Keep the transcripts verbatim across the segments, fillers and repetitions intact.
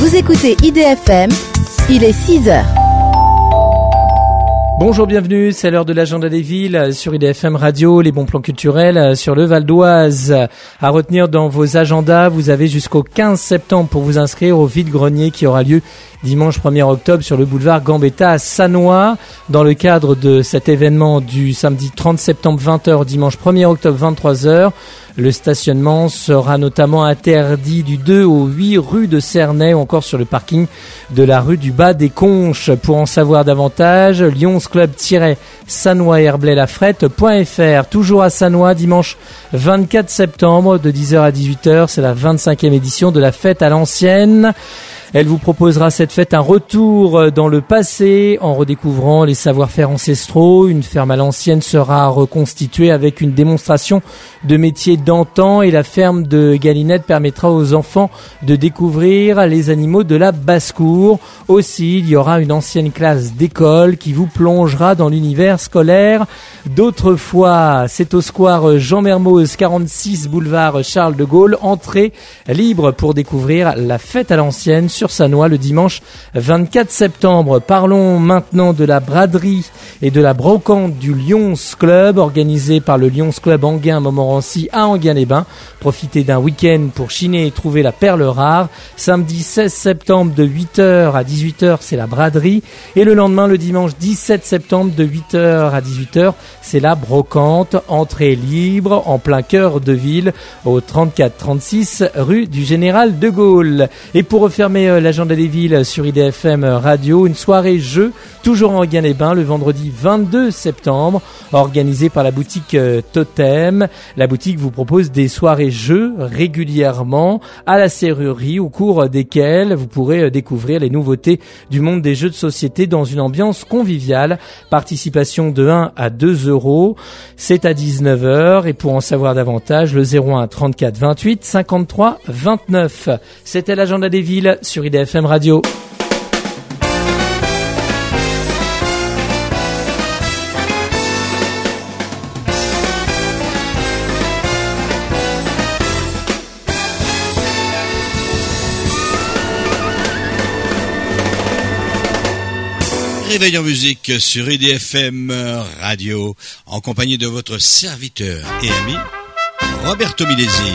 Vous écoutez I D F M, il est six heures. Bonjour, bienvenue, c'est l'heure de l'agenda des villes sur I D F M Radio, les bons plans culturels sur le Val d'Oise. À retenir dans vos agendas, vous avez jusqu'au quinze septembre pour vous inscrire au vide-grenier qui aura lieu dimanche premier octobre sur le boulevard Gambetta à Sannois. Dans le cadre de cet événement du samedi trente septembre vingt heures, dimanche premier octobre vingt-trois heures, le stationnement sera notamment interdit du deux au huit rue de Cernay ou encore sur le parking de la rue du Bas des Conches. Pour en savoir davantage, lions club tiret sannois herblay lafrette point f r. Toujours à Sannois, dimanche vingt-quatre septembre de dix heures à dix-huit heures, c'est la vingt-cinquième édition de la fête à l'ancienne. Elle vous proposera cette fête un retour dans le passé en redécouvrant les savoir-faire ancestraux. Une ferme à l'ancienne sera reconstituée avec une démonstration de métiers d'antan et la ferme de Galinette permettra aux enfants de découvrir les animaux de la basse-cour. Aussi, il y aura une ancienne classe d'école qui vous plongera dans l'univers scolaire d'autrefois. C'est au square Jean Mermoz, quarante-six boulevard Charles de Gaulle. Entrée libre pour découvrir la fête à l'ancienne sur Sannois le dimanche vingt-quatre septembre. Parlons maintenant de la braderie et de la brocante du Lions Club organisée par le Lions Club Enghien-Montmorency à Enghien-les-Bains. Profitez d'un week-end pour chiner et trouver la perle rare. Samedi seize septembre de huit heures à dix-huit heures, c'est la braderie. Et le lendemain, le dimanche dix-sept septembre de huit heures à dix-huit heures, c'est la brocante. Entrée libre en plein cœur de ville au trente-quatre trente-six rue du Général de Gaulle. Et pour refermer l'agenda des villes sur I D F M Radio, une soirée jeu toujours en Enghien-les-Bains le vendredi vingt-deux septembre, organisée par la boutique Totem. La boutique vous propose des soirées jeux régulièrement à la serrurerie au cours desquelles vous pourrez découvrir les nouveautés du monde des jeux de société dans une ambiance conviviale. Participation de un à deux euros. C'est à dix-neuf heures et pour en savoir davantage, le zéro un trente-quatre vingt-huit cinquante-trois vingt-neuf. C'était l'agenda des villes sur I D F M Radio. Réveil en musique sur I D F M Radio, en compagnie de votre serviteur et ami, Roberto Milesi.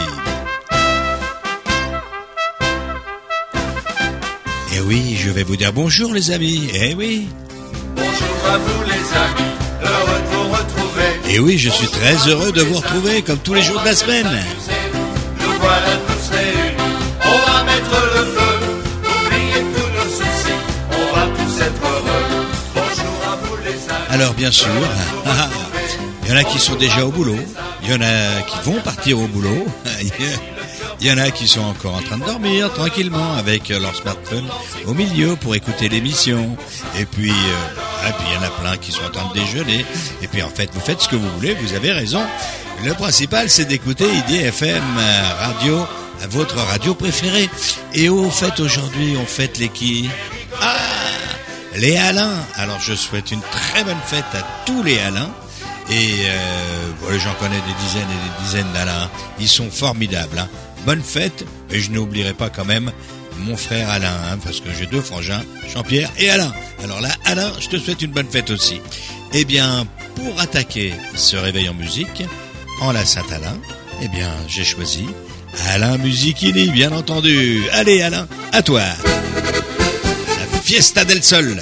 Eh oui, je vais vous dire bonjour les amis, eh oui. Bonjour à vous les amis, heureux de vous retrouver. Eh oui, je suis très heureux de vous retrouver comme tous les jours de la semaine. Nous voilà tous réunis, on va mettre le feu, oubliez tous nos soucis, on va tous être heureux. Bonjour à vous les amis. Alors bien sûr, il y en a qui sont déjà au boulot, il y en a qui vont partir au boulot, il y en a qui sont encore en train de dormir tranquillement avec leur smartphone au milieu pour écouter l'émission. Et puis, euh, et puis il y en a plein qui sont en train de déjeuner. Et puis en fait, vous faites ce que vous voulez, vous avez raison. Le principal, c'est d'écouter I D F M Radio, votre radio préférée. Et au fait, aujourd'hui, on fête les qui ? Ah, les Alains. Alors je souhaite une très bonne fête à tous les Alains. Et euh, voilà, j'en connais des dizaines et des dizaines d'Alains. Ils sont formidables, hein. Bonne fête, et je n'oublierai pas quand même mon frère Alain, hein, parce que j'ai deux frangins, Jean-Pierre et Alain. Alors là, Alain, je te souhaite une bonne fête aussi. Eh bien, pour attaquer ce réveil en musique, en la Saint-Alain, eh bien, j'ai choisi Alain Musichini, bien entendu. Allez Alain, à toi. La Fiesta del Sol.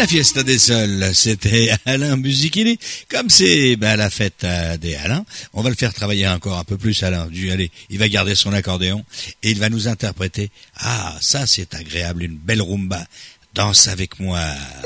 La fiesta des sols, c'était Alain Musichini. Comme c'est ben, la fête euh, des Alain, on va le faire travailler encore un peu plus, Alain. Du, allez, il va garder son accordéon et il va nous interpréter. Ah, ça c'est agréable, une belle rumba. Danse avec moi.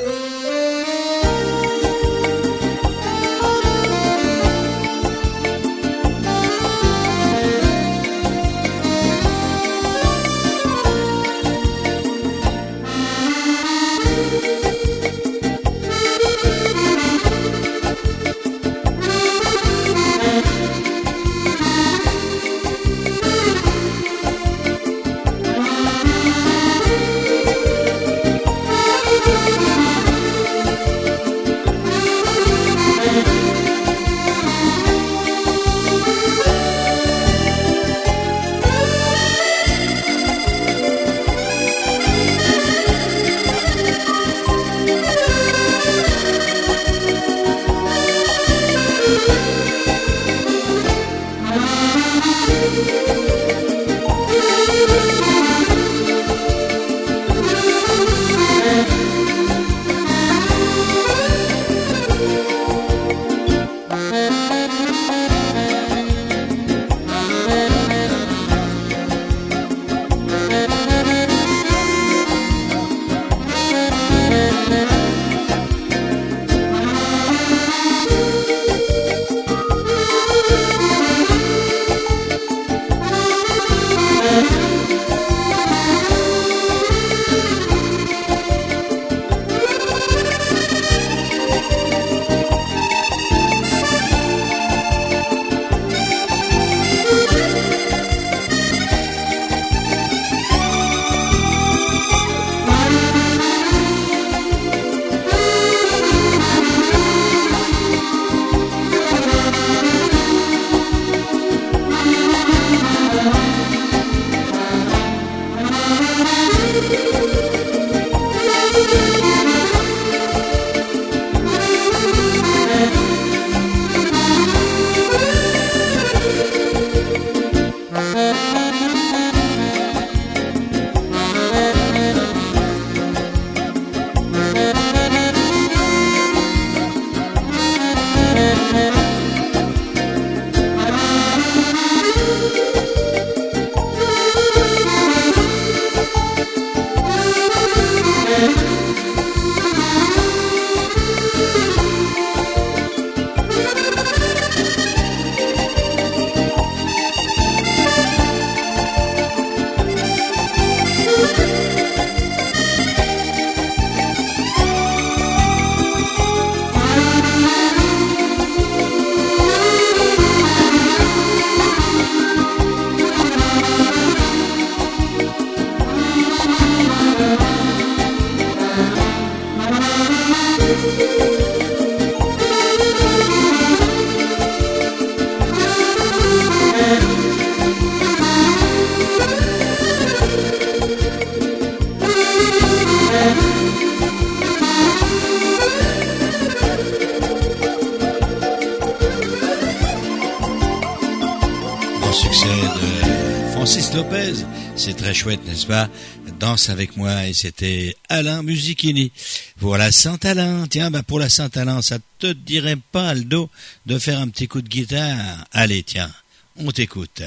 C'est très chouette, n'est-ce pas? Danse avec moi, et c'était Alain Musichini. Pour la Saint-Alain, tiens, bah pour la Saint-Alain, ça te dirait pas, Aldo, de faire un petit coup de guitare? Allez, tiens, on t'écoute.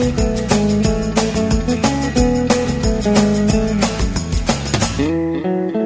Thank you.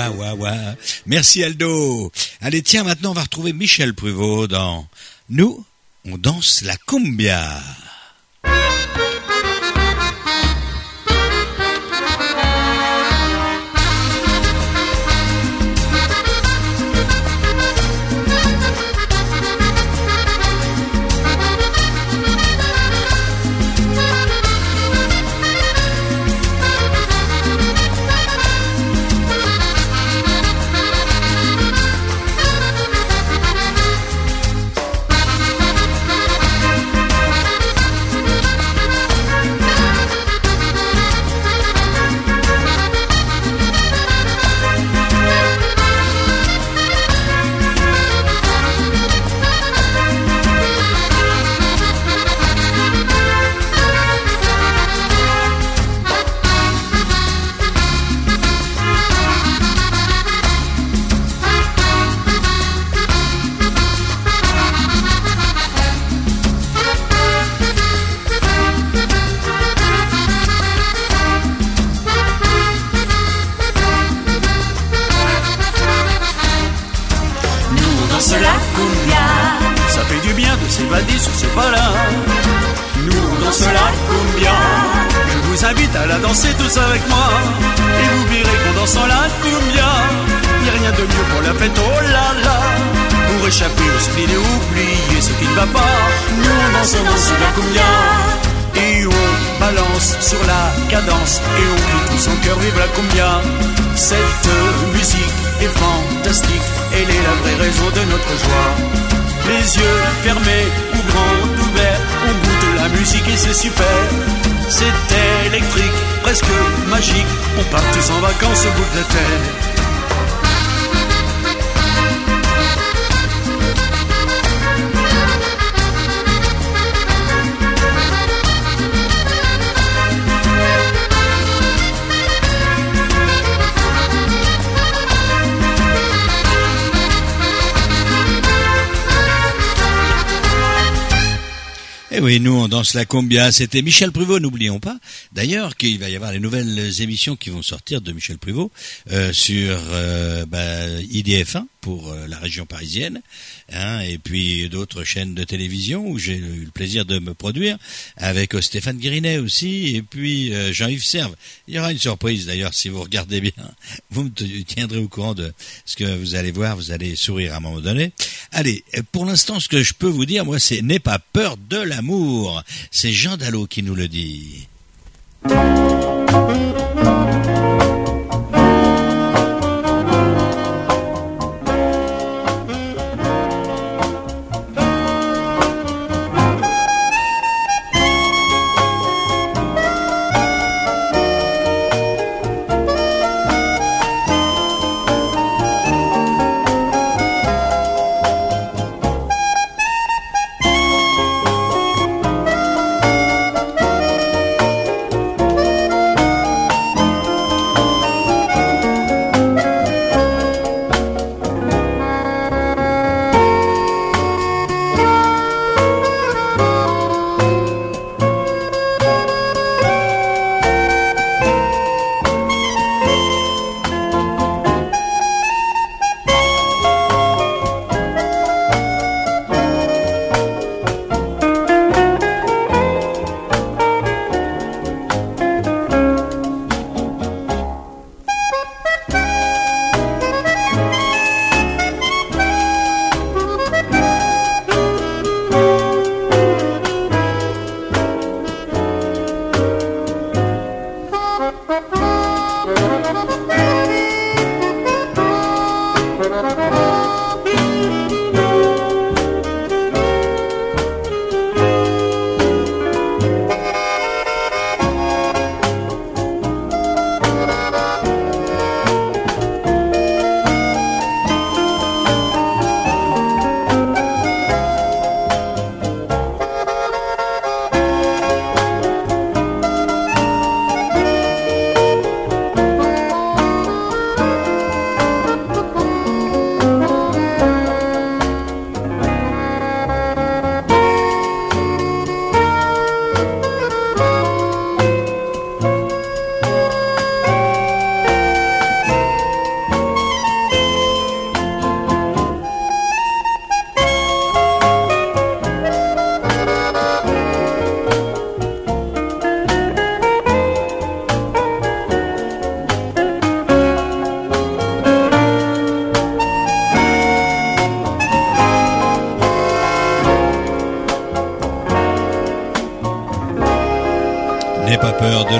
wa wa wa. Merci Aldo. Allez, tiens, maintenant on va retrouver Michel Pruvot dans Nous, on danse la cumbia. s'évader sur ce balin. Nous on danse la cumbia. Je vous invite à la danser tous avec moi. Et vous verrez qu'en dansant la cumbia, y a rien de mieux pour la fête, oh là là. Pour échapper au spleen et oublier ce qui ne va pas. Nous on danse, on danse la cumbia. Et on balance sur la cadence. Et on crie tous en cœur, vive la cumbia. Cette musique est fantastique. Elle est la vraie raison de notre joie. Les yeux fermés ou grands ouverts, on goûte la musique et c'est super. C'est électrique, presque magique. On part tous en vacances au bout de la terre. Eh oui, nous on danse la cumbia, c'était Michel Pruvot, n'oublions pas. D'ailleurs, qu'il va y avoir les nouvelles émissions qui vont sortir de Michel Pruvot euh, sur euh, bah, I D F un pour euh, la région parisienne, hein, et puis d'autres chaînes de télévision où j'ai eu le plaisir de me produire avec euh, Stéphane Guérinet aussi, et puis euh, Jean-Yves Serve. Il y aura une surprise d'ailleurs si vous regardez bien. Vous me tiendrez au courant de ce que vous allez voir, vous allez sourire à un moment donné. Allez, pour l'instant, ce que je peux vous dire, moi, c'est n'aie pas peur de l'amour. C'est Jean Dallot qui nous le dit.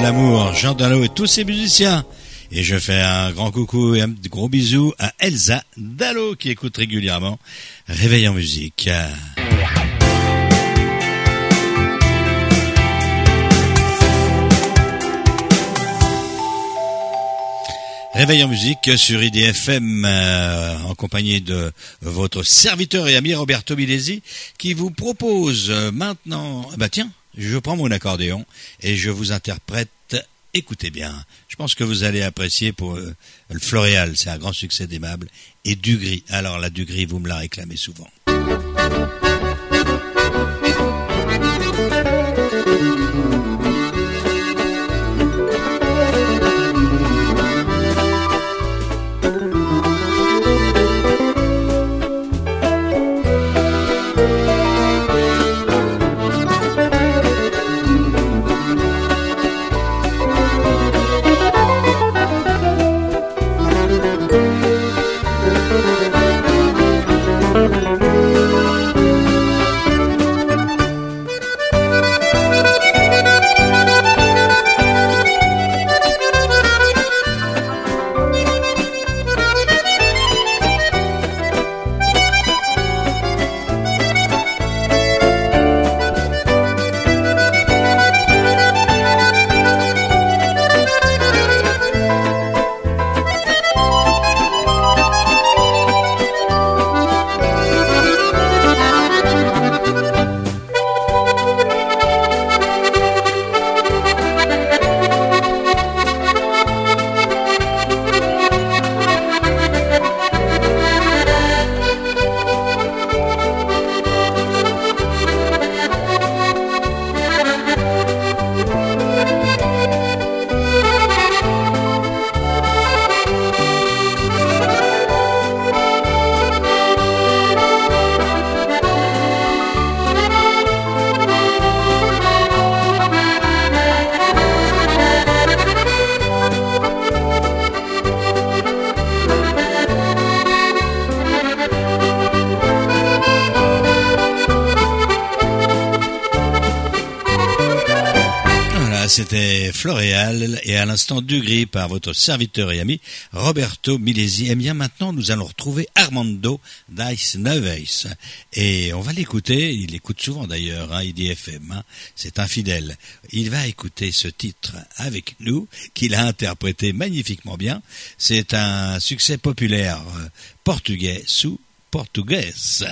l'amour, Jean Dallo et tous ses musiciens. Et je fais un grand coucou et un gros bisou à Elsa Dallo qui écoute régulièrement Réveil en musique. Réveil en musique sur I D F M euh, en compagnie de votre serviteur et ami Roberto Milesi qui vous propose euh, maintenant, bah tiens, je prends mon accordéon et je vous interprète, écoutez bien, je pense que vous allez apprécier pour euh, le Floréal, c'est un grand succès d'Aimable, et Dugris, alors la Dugris vous me la réclamez souvent. C'était Floréal et à l'instant Dugris par votre serviteur et ami Roberto Milesi. Et bien maintenant nous allons retrouver Armando Dice Neves et on va l'écouter, il écoute souvent d'ailleurs, hein, I D F M, hein, c'est un fidèle. Il va écouter ce titre avec nous, qu'il a interprété magnifiquement bien. C'est un succès populaire euh, portugais sous portugaise.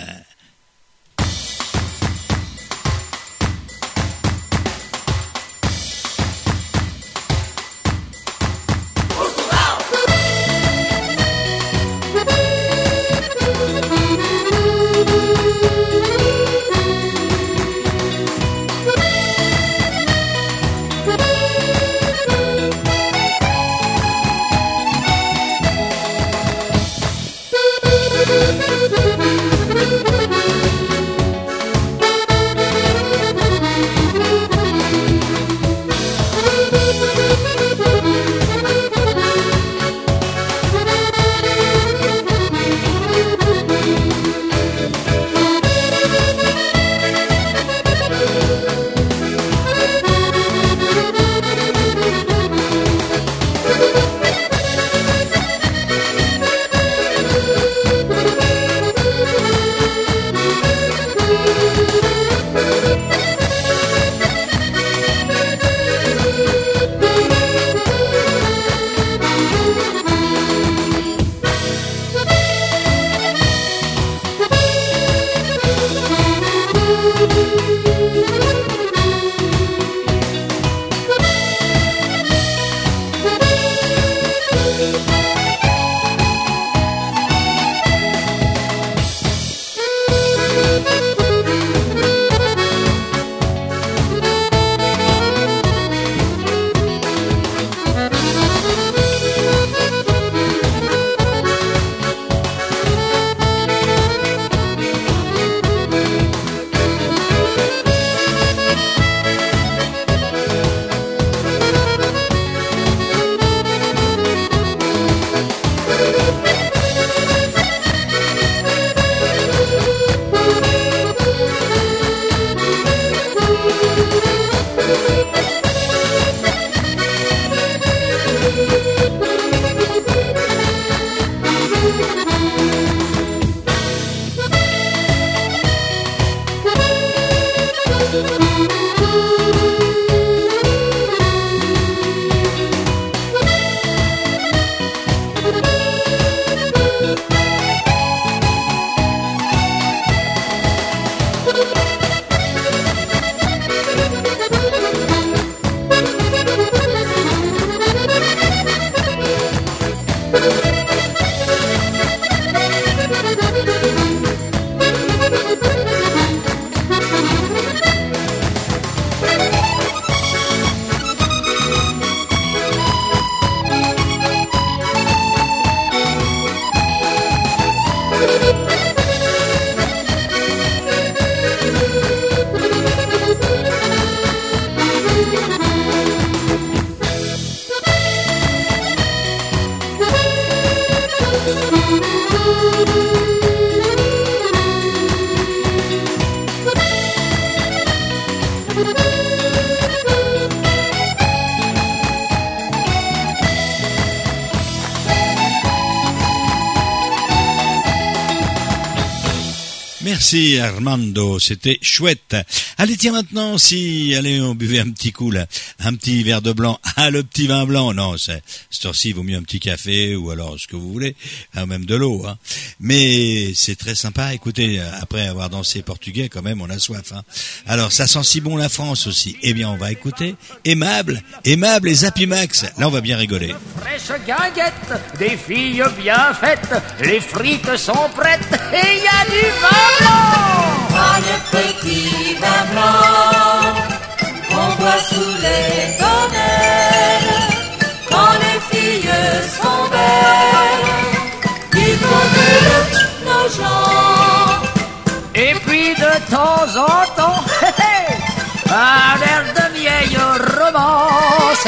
Merci Armando, c'était chouette. Allez, tiens maintenant, si, allez, on buvait un petit coup là, un petit verre de blanc, ah le petit vin blanc, non, c'est, cette heure-ci, il vaut mieux un petit café ou alors ce que vous voulez, hein, même de l'eau. Hein. Mais c'est très sympa, écoutez, après avoir dansé portugais, quand même, on a soif. Hein. Alors, ça sent si bon la France aussi. Eh bien, on va écouter Aimable, Aimable et Zapimax. Là, on va bien rigoler. Fraîche guinguette, des filles bien faites, les frites sont prêtes et il y a du vin blanc. Ah, le petit vin blanc qu'on boit sous les tonnelles quand les filles sont belles du côté de nos gens. Et puis de temps en temps, un air de vieille romance.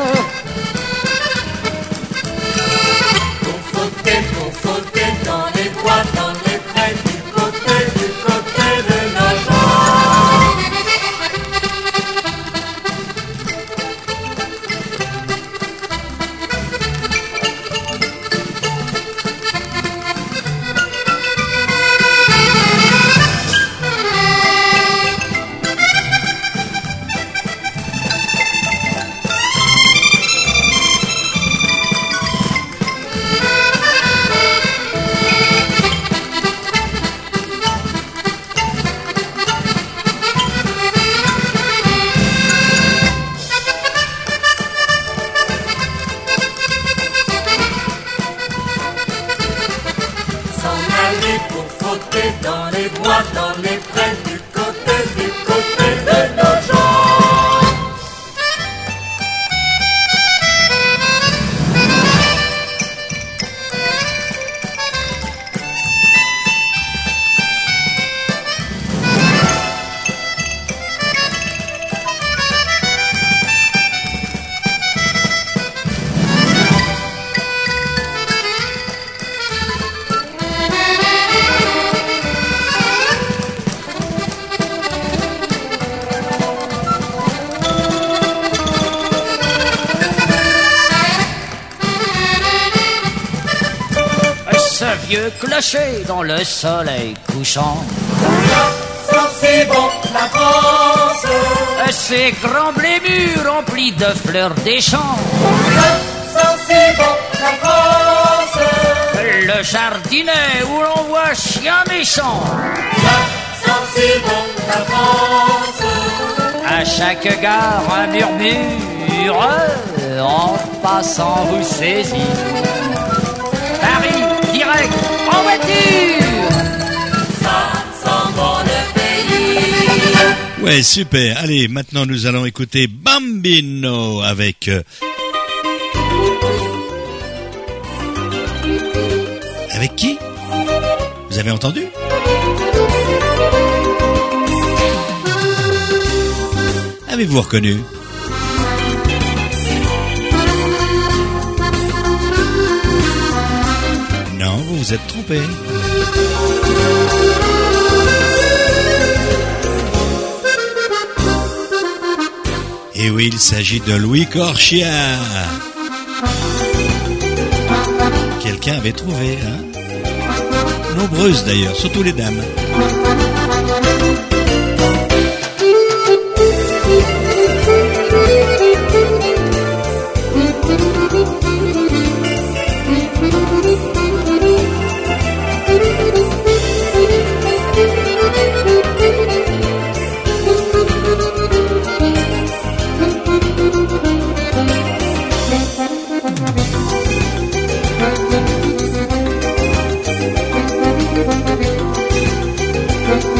Confronté dans les bois, dans les prés, du côté, du côté de nos gens. Dans les bois, dans les prés, du côté, du côté de nos gens. Vieux clocher dans le soleil couchant. Ça c'est bon, la France. Ces grands blés mûrs remplis de fleurs des champs. Ça c'est bon, la France. Le jardinet où l'on voit chien méchant. Ça c'est bon, la France. À chaque gare un murmure en passant vous saisit. Paris direct en voiture. Ça sent bon le pays. Ouais, super. Allez, maintenant nous allons écouter Bambino avec... Euh... Avec qui? Vous avez entendu? Avez-vous reconnu? Non, vous vous êtes trompé. Et oui, il s'agit de Louis Corchia. Quelqu'un avait trouvé, hein? Nombreuses d'ailleurs, surtout les dames. Thank you.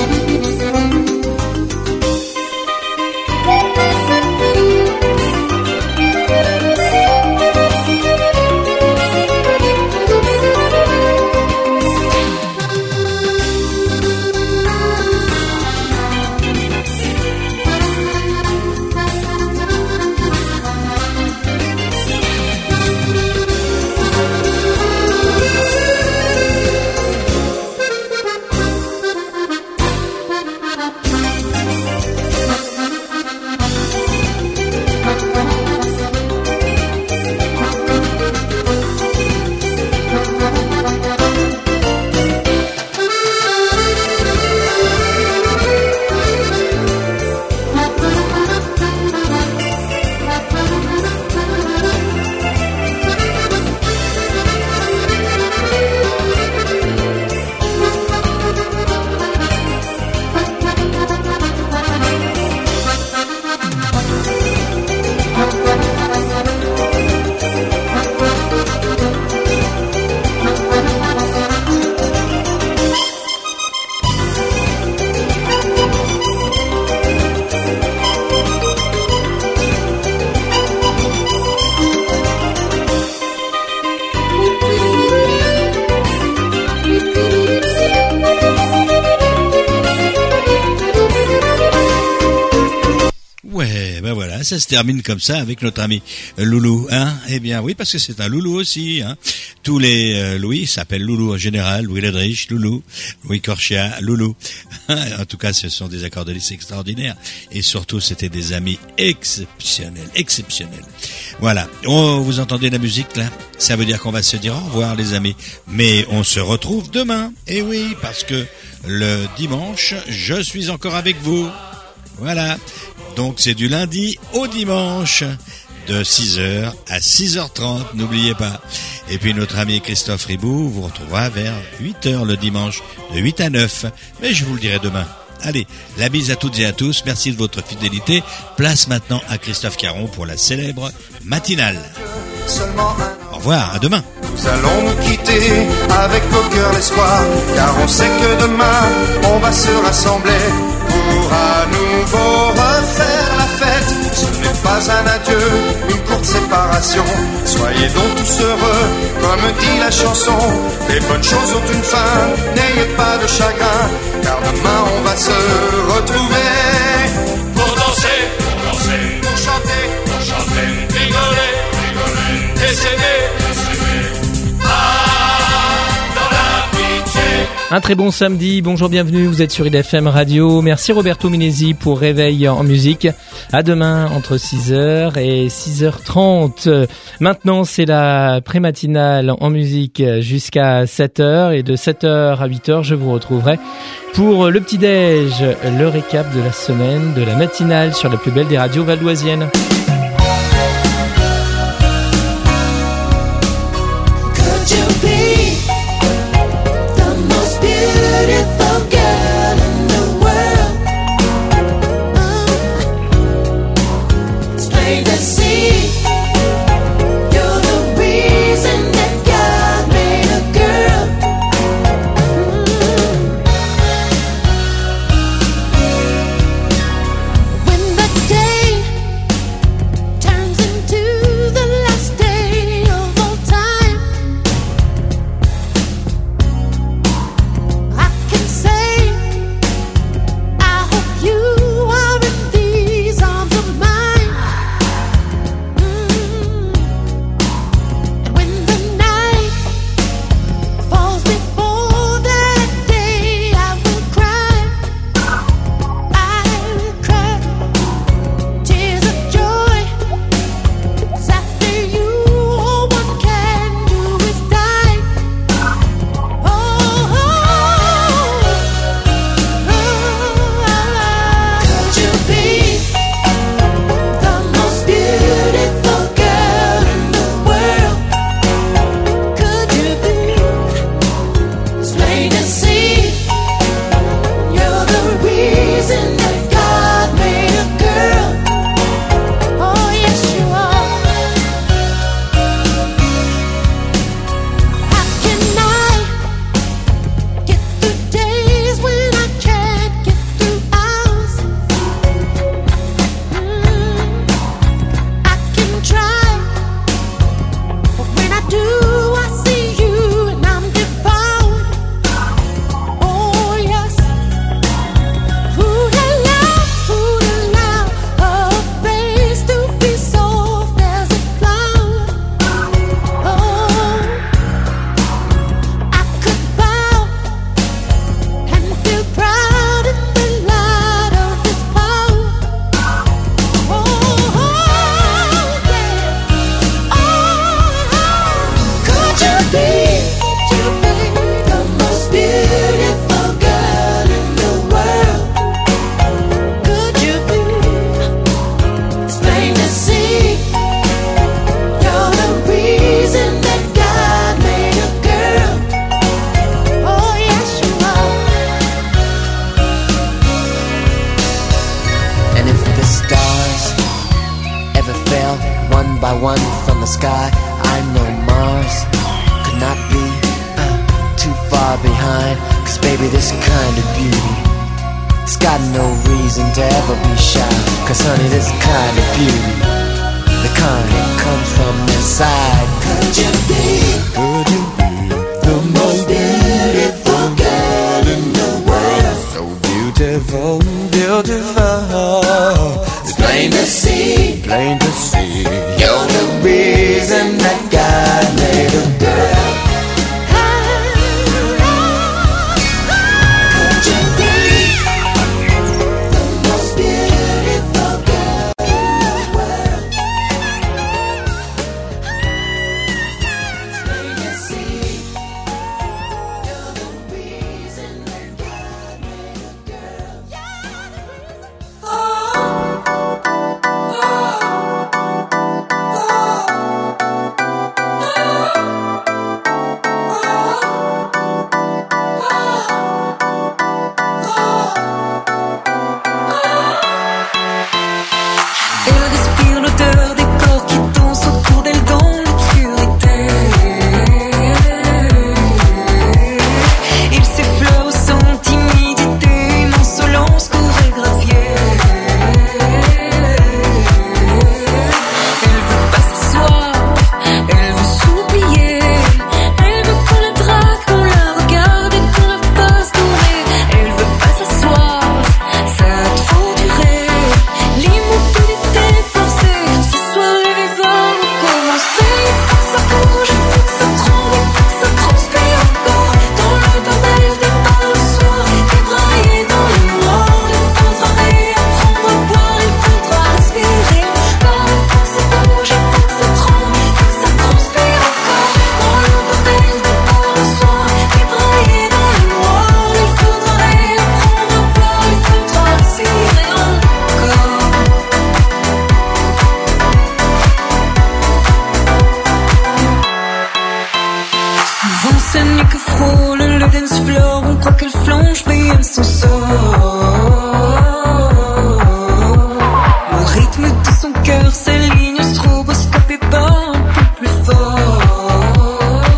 ça se termine comme ça avec notre ami Loulou, hein? Eh bien, oui, parce que c'est un Loulou aussi, hein. Tous les euh, Louis s'appellent Loulou en général, Louis Ledrich, Loulou, Louis Corchia, Loulou. En tout cas, ce sont des accordélistes extraordinaires. Et surtout, c'était des amis exceptionnels, exceptionnels. Voilà. Oh, vous entendez la musique, là? Ça veut dire qu'on va se dire au revoir, les amis. Mais on se retrouve demain. Et oui, parce que le dimanche, je suis encore avec vous. Voilà. Donc, c'est du lundi au dimanche, de six heures à six heures trente, n'oubliez pas. Et puis notre ami Christophe Ribou vous retrouvera vers huit heures le dimanche, de huit à neuf. Mais je vous le dirai demain. Allez, la bise à toutes et à tous, merci de votre fidélité. Place maintenant à Christophe Caron pour la célèbre matinale. Au revoir, à demain. Nous allons nous quitter avec au cœur l'espoir, car on sait que demain on va se rassembler pour à nouveau refaire la fête. Ce n'est pas un adieu, une courte séparation. Soyez donc tous heureux, comme dit la chanson. Les bonnes choses ont une fin, n'ayez pas de chagrin, car demain on va se retrouver Pour danser, pour danser, pour chanter, pour chanter, rigoler, rigoler, et s'aimer, et s'aimer. Ah, dans l'amitié. Un très bon samedi, bonjour, bienvenue, vous êtes sur I D F M Radio. Merci Roberto Minesi pour Réveil en musique. À demain entre six heures et six heures trente. Maintenant, c'est la pré-matinale en musique jusqu'à sept heures et de sept heures à huit heures, je vous retrouverai pour le petit-déj, le récap de la semaine, de la matinale sur la plus belle des radios valdoisiennes. beautiful, beautiful. It's plain to see. flore, on croit qu'elle flanche, mais elle s'en sort. Le rythme de son cœur s'aligne, stroboscope et bat un peu plus fort.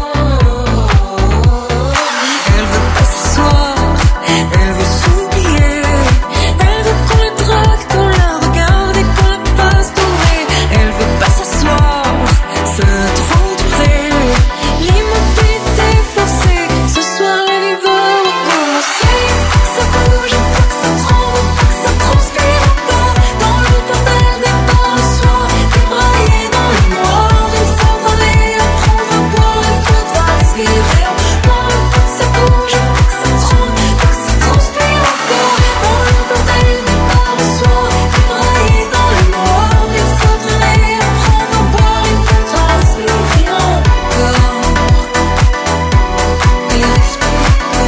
Elle veut pas s'asseoir, elle veut s'oublier. Elle veut qu'on la drague, qu'on la regarde et qu'on la fasse tourner. Elle veut pas s'asseoir, ça a trop duré. L'immobilité forcée, ce soir la vie va recommencer. Faut que ça bouge, faut que ça tremble, faut que ça transpire encore. Dans le bordel des bars le soir, débraillé dans le noir. Il faudra réapprendre à boire, il faudra respirer encore. Faut que ça bouge, faut que ça tremble, faut que ça transpire encore. Dans le bordel des bars le soir, débraillé dans le noir. Il faudra réapprendre à boire, il faudra respirer encore. Allez, respire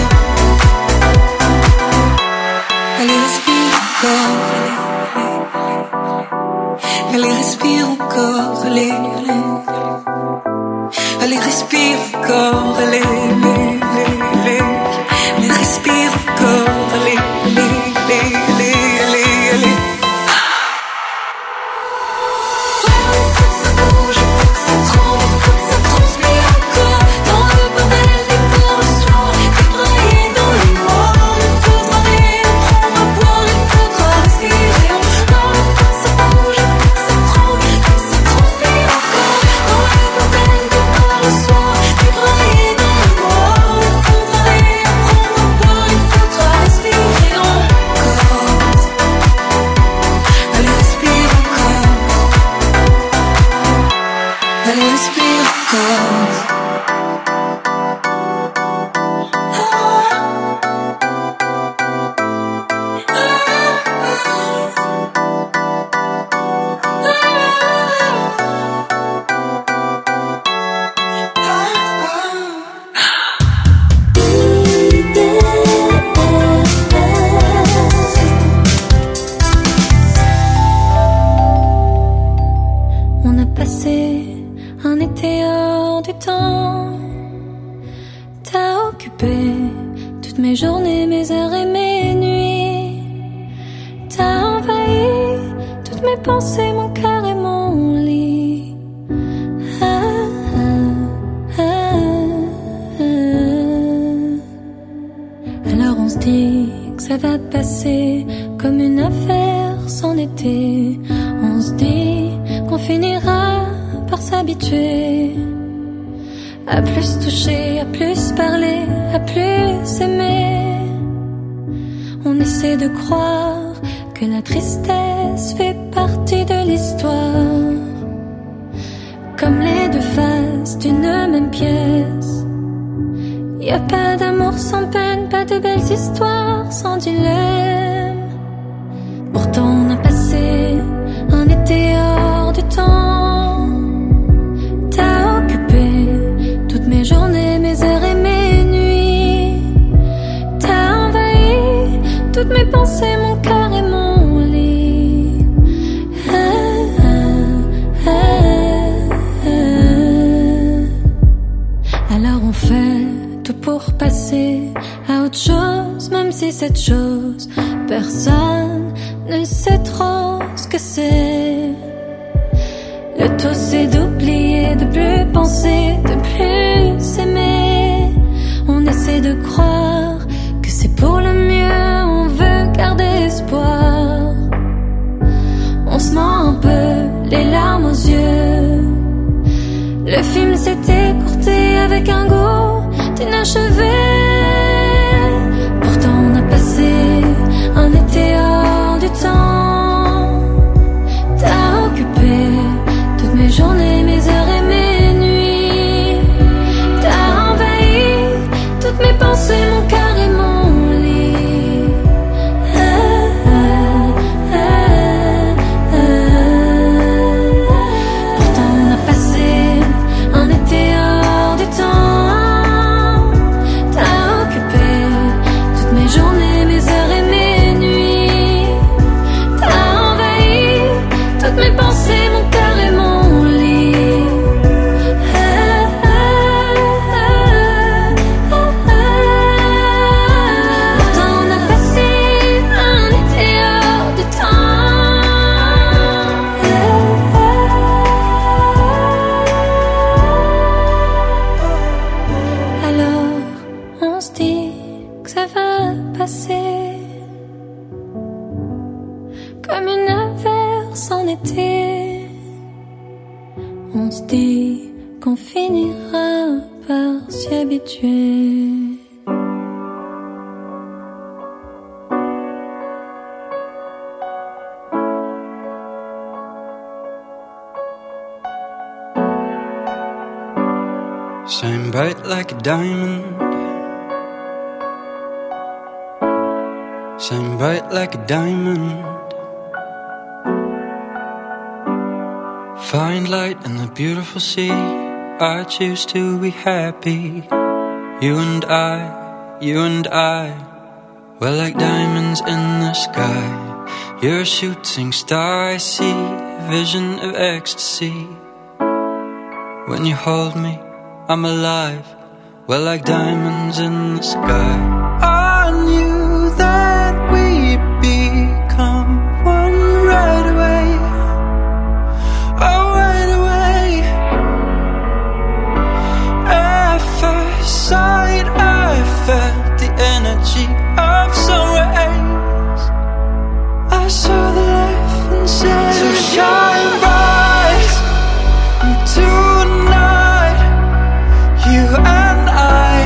encore. Allez, respire encore. Allez, allez, allez, allez, respire encore. Allez, allez, allez, allez, allez, allez. Faut que ça bouge, faut que ça tremble, faut que ça transpire encore. Dans le bordel des bars le soir, débraillé dans le noir. Il faudra réapprendre à boire, il faudra respirer encore. Faut que ça bouge, faut que ça tremble, faut que ça transpire encore. Dans le bordel des bars le soir, débraillé dans le noir. Il faudra réapprendre à boire, il faudra respirer encore. Allez, respire encore. Allez, respire encore. On a passé un été hors du temps. T'as occupé toutes mes journées, mes heures et mes nuits. T'as envahi toutes mes pensées, mon cœur et mon lit. Ah, ah, ah, ah. Alors on se dit que ça va passer comme une affaire s'en était. On se dit qu'on finira par s'habituer à plus toucher, à plus parler, à plus aimer. On essaie de croire que la tristesse fait partie de l'histoire, comme les deux faces d'une même pièce. Y a pas d'amour sans peine, pas de belles histoires sans dilemme. Pourtant on a passé un été hors du temps. T'as occupé toutes mes journées, mes heures et mes nuits. T'as envahi toutes mes pensées, mon cœur et mon lit. Ah, ah, ah, ah. Alors on fait tout pour passer à autre chose, même si cette chose, personne ne sait trop ce que c'est. Le tout c'est d'oublier, de plus penser, de plus aimer. On essaie de croire que c'est pour le mieux, on veut garder espoir. On se ment un peu, les larmes aux yeux. Le film s'est écourté avec un goût d'inachevé. Pourtant on a passé un été hors du temps. T'as occupé toutes mes journées, mes heures et mes nuits. T'as envahi toutes mes pensées, mon cœur et mon lit. Ah, ah, ah, ah. Pourtant on a passé un été hors du temps. se dit qu'on finira par s'y habituer. Shine bright like a diamond. Shine bright like a diamond. Find light in the beautiful sea. I choose to be happy. You and I, you and I, we're like diamonds in the sky. You're a shooting star, I see a vision of ecstasy. When you hold me, I'm alive. We're like diamonds in the sky. I knew that we'd become one right away. Oh, right away. At first sight, I felt the energy of sun rays. I saw the life inside. So shine bright tonight. You and I,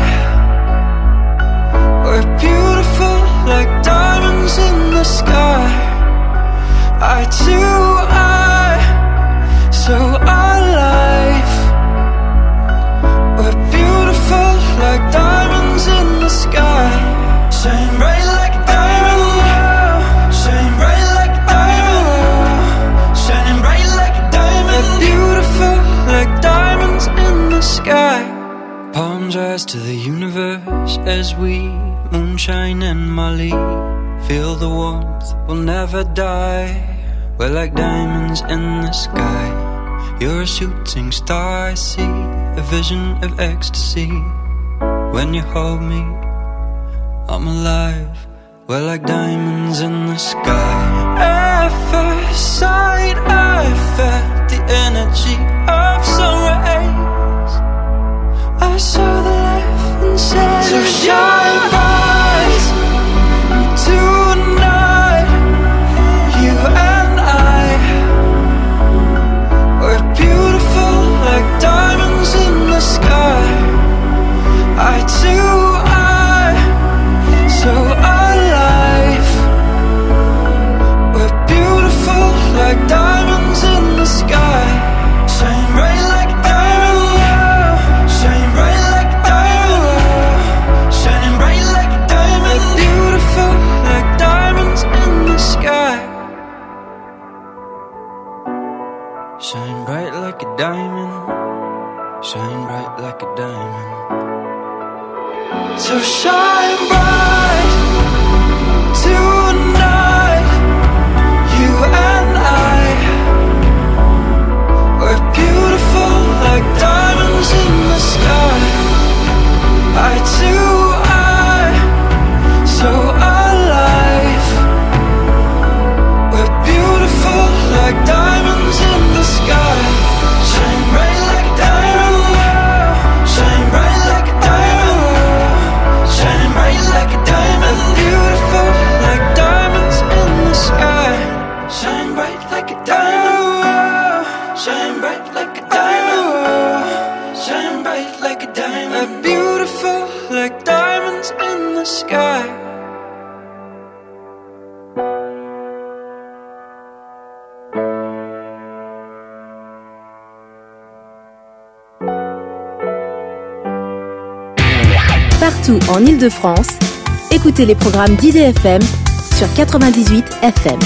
we're beautiful like diamonds in the sky. I too, I, so alive. We're beautiful like diamonds in the sky. Shine bright like a diamond. Shine bright like a diamond. Shining bright like a diamond. We're beautiful like diamonds in the sky. Palms rise to the universe as we moonshine and Molly. Feel the warmth, we'll never die. We're like diamonds in the sky. You're a shooting star, I see a vision of ecstasy. When you hold me, I'm alive. We're like diamonds in the sky. At first sight, I felt the energy of sun rays. I saw the life inside. So shine bright tonight. You and I, we're beautiful like diamonds in the sky. I too, I, so alive. We're beautiful like diamonds in the sky. Shine bright like a diamond. Shine bright like a diamond. Shining bright like a diamond. We're beautiful like diamonds in the sky. Shine bright like a diamond. Shine bright like a diamond. So shine bright tonight. You and I, we're beautiful like diamonds in the sky. I too, I, so alive. We're beautiful like diamonds in the sky. Shine bright like a diamond. Shine bright like a diamond. Shining bright like a diamond. Beautiful like diamonds in the sky. Shine bright like a diamond. Shine bright like a diamond. Shine bright like a diamond. Beautiful like diamonds in the sky. Partout en Île-de-France, écoutez les programmes d'I D F M sur quatre-vingt-dix-huit F M.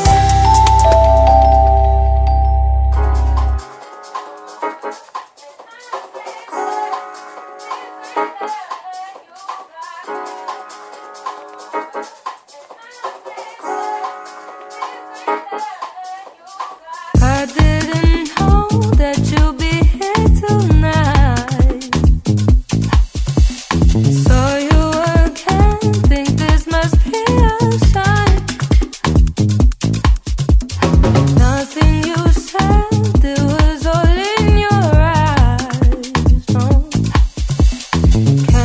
I didn't know that you'd be here tonight. Saw you again, think this must be a sign. Nothing you said, it was all in your eyes. No.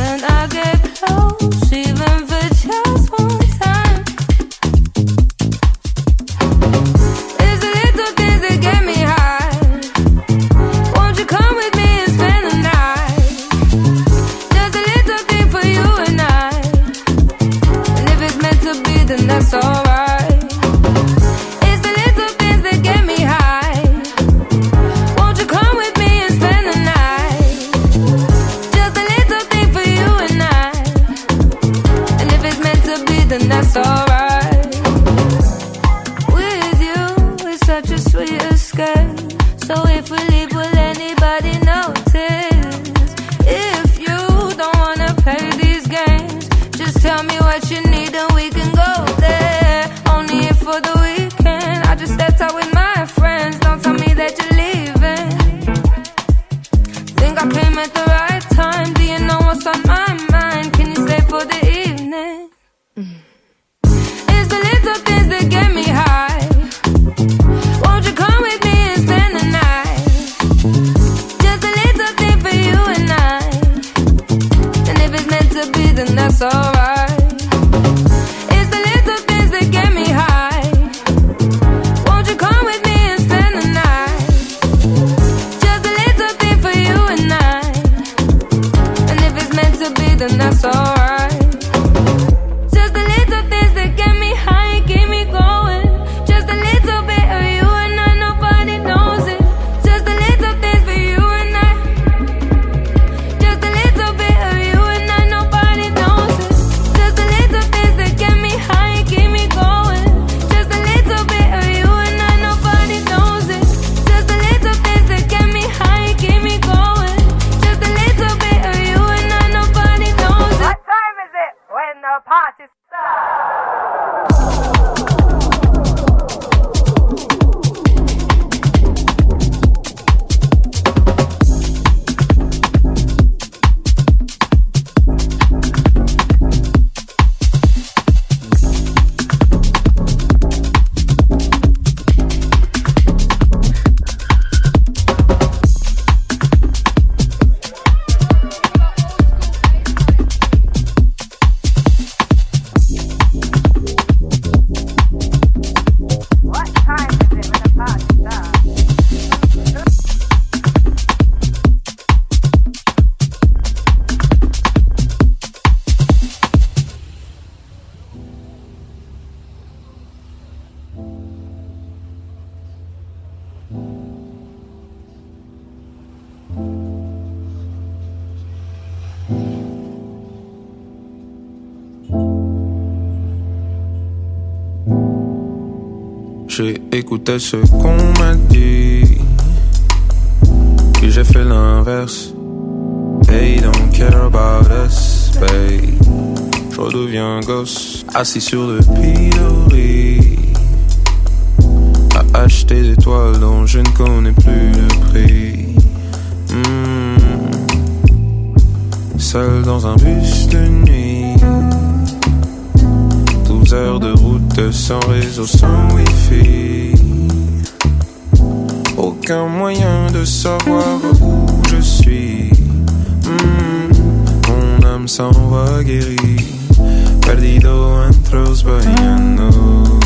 j'ai écouté ce qu'on m'a dit, puis j'ai fait l'inverse. They don't care about us, babe. Je redeviens gosse, assis sur le pilori, à acheter des toiles dont je ne connais plus le prix. Mmh. Seul dans un bus de nuit, douze heures de route sans réseau, sans wifi. Aucun moyen de savoir où je suis. Mmh. Mon âme s'en va guérie, perdido entre los bahianos.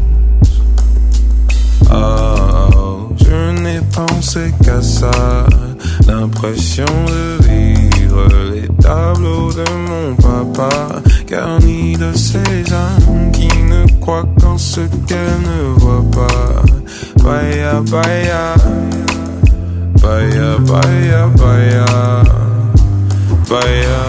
Oh, je n'ai pensé qu'à ça, l'impression de vivre les tableaux de mon papa, garnis de ces âmes qui ne croient qu'en ce qu'elles ne voient pas. Baya, baya, baya, baya, baya, baya.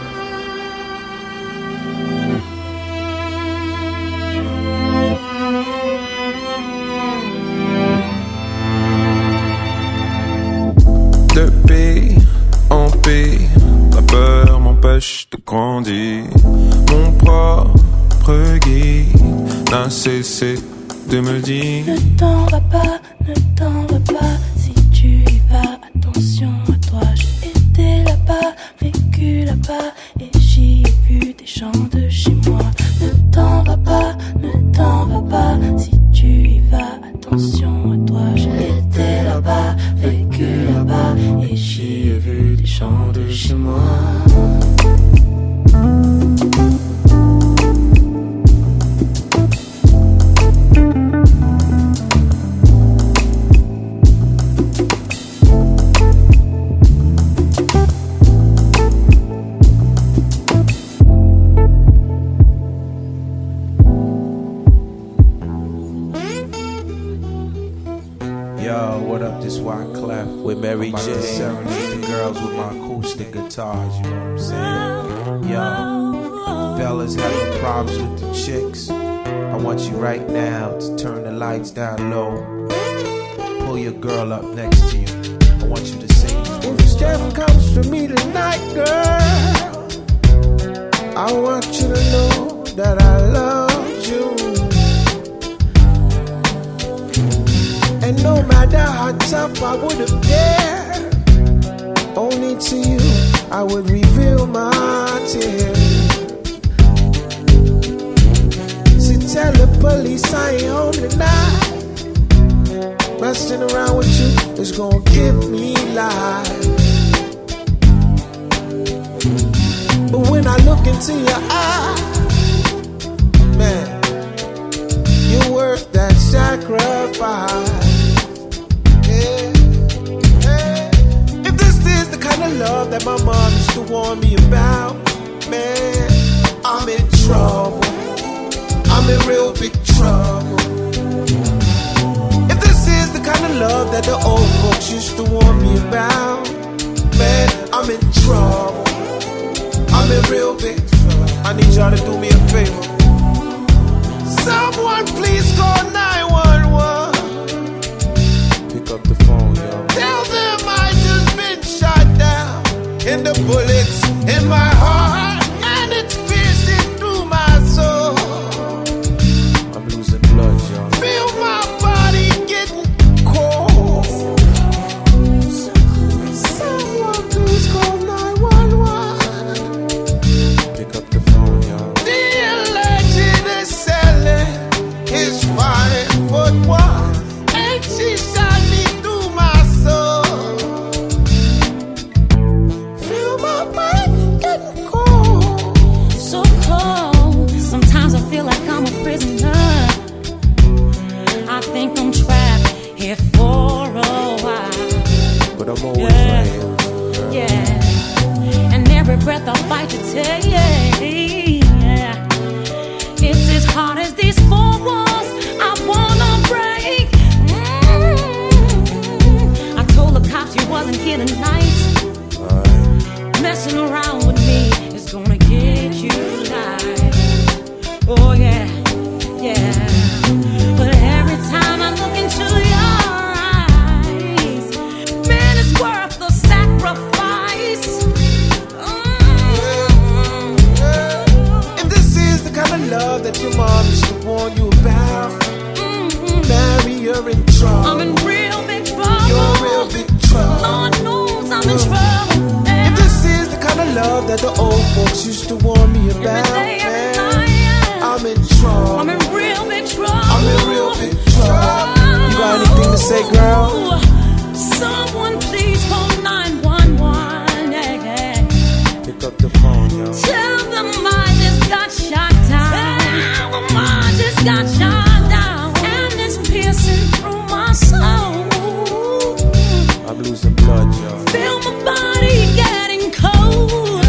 De pire en pire, la peur m'empêche de grandir. Mon propre guide n'a cessé de me dire: ne t'en va pas, ne t'en va pas. Si tu y vas, attention à toi. J'ai été là-bas, vécu là-bas, et j'y ai vu des gens de chez moi. Ne t'en va pas, ne t'en va pas. Si tu y vas, attention à toi. J'ai été là-bas, vécu là-bas, et j'y ai vu des gens de chez moi. With Mary J. Serenade the girls with my acoustic guitars, you know what I'm saying? Yo, fellas having problems with the chicks. I want you right now to turn the lights down low. Pull your girl up next to you. I want you to sing these words. If Jeff comes to me tonight, girl, I want you to know that I love you. And no matter how tough I would appear, only to you I would reveal my tears. So tell the police I ain't home tonight. Messing around with you is gonna give me life. But when I look into your eyes, man, you're worth that sacrifice. Love that my mom used to warn me about, man, I'm in trouble. I'm in real big trouble. If this is the kind of love that the old folks used to warn me about, man, I'm in trouble. I'm in real big trouble. I need y'all to do me a favor. Someone please call nine one one. Pick up the phone, yo. Tell them I just been shot down, and the bullets in my heart, and it's piercing through my soul. I'm losing blood, yo. Feel my body getting cold. Someone please call nine one one. Pick up the phone, yo. The alleged is selling his five foot one, and she shot me through my soul. So cold, sometimes I feel like I'm a prisoner. I think I'm trapped here for a while. But I'm always yeah. right here. Yeah, and every breath I fight to take. Yeah. It's as hard as these four walls I wanna break. Mm-hmm. I told the cops you wasn't here tonight. Right. Messing around with me is gonna get you live. Oh yeah, yeah. But every time If this is the kind of love that the old folks used to warn me about, man, I'm in trouble. I'm in real big trouble. I'm in real big trouble. You got anything to say, girl? Someone please call nine one one. Yeah, yeah. Pick up the phone, yo. Tell them I just got shot down. Tell them I just got shot down. And it's piercing through my soul. I'm losing blood, yo. Feel my body getting cold.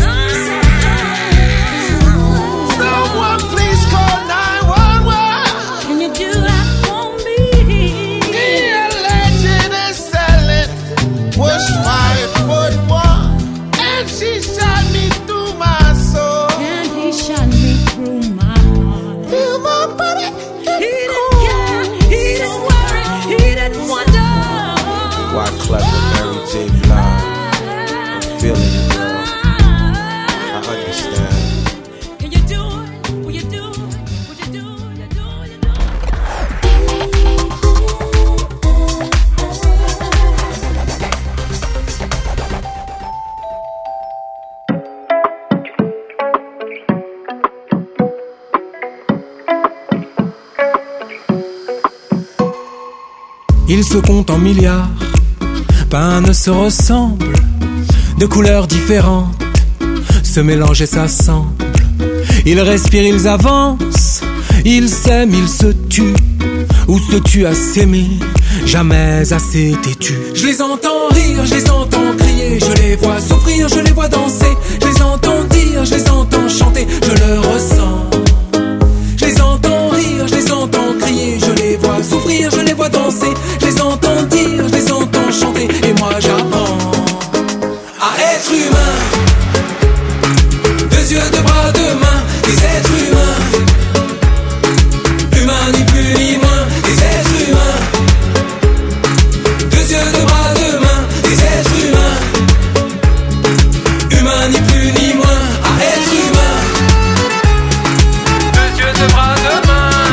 Someone please call nine one one. Can you do that for me? The legend is selling. Was five foot one, and she shot me through my soul. And he shot me through my heart. Feel my body. He didn't care. He didn't worry. He didn't wonder. Why clever Mary J. Blige? I'm feeling it, girl. I understand. Can you do it? Will you do it? Would you do it? You do it? You do Ils se comptent en milliards, pas un ne se ressemble, de couleurs différentes, se mélangent et s'assemblent. Ils respirent, ils avancent, ils s'aiment, ils se tuent, ou se tuent à s'aimer, jamais assez têtus. Je les entends rire, je les entends crier, je les vois souffrir, je les vois danser, je les entends dire, je les entends chanter, je le ressens. Je les entends rire, je les entends crier, je les vois souffrir, je les vois danser, je les entends dire, je les entends chanter, et moi j'apprends à être humain. Deux yeux, deux bras, deux mains, des êtres humains. Humains ni plus ni moins, des êtres humains. Deux yeux, deux bras, deux mains, des êtres humains. Humains ni plus ni moins, à être humain. Deux yeux, deux bras, deux mains.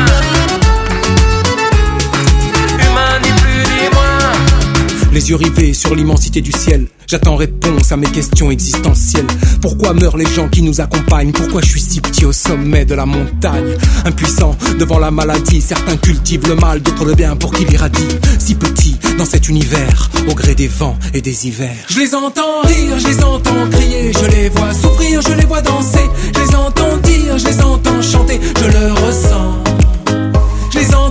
Humains ni plus ni moins. Les yeux rivés sur l'immensité du ciel, j'attends réponse à mes questions existentielles. Pourquoi meurent les gens qui nous accompagnent? Pourquoi je suis si petit au sommet de la montagne? Impuissant devant la maladie, certains cultivent le mal, d'autres le bien pour qu'il irradie. Si petit dans cet univers, au gré des vents et des hivers. Je les entends rire, je les entends crier, je les vois souffrir, je les vois danser, je les entends dire, je les entends chanter, je le ressens. Je les entends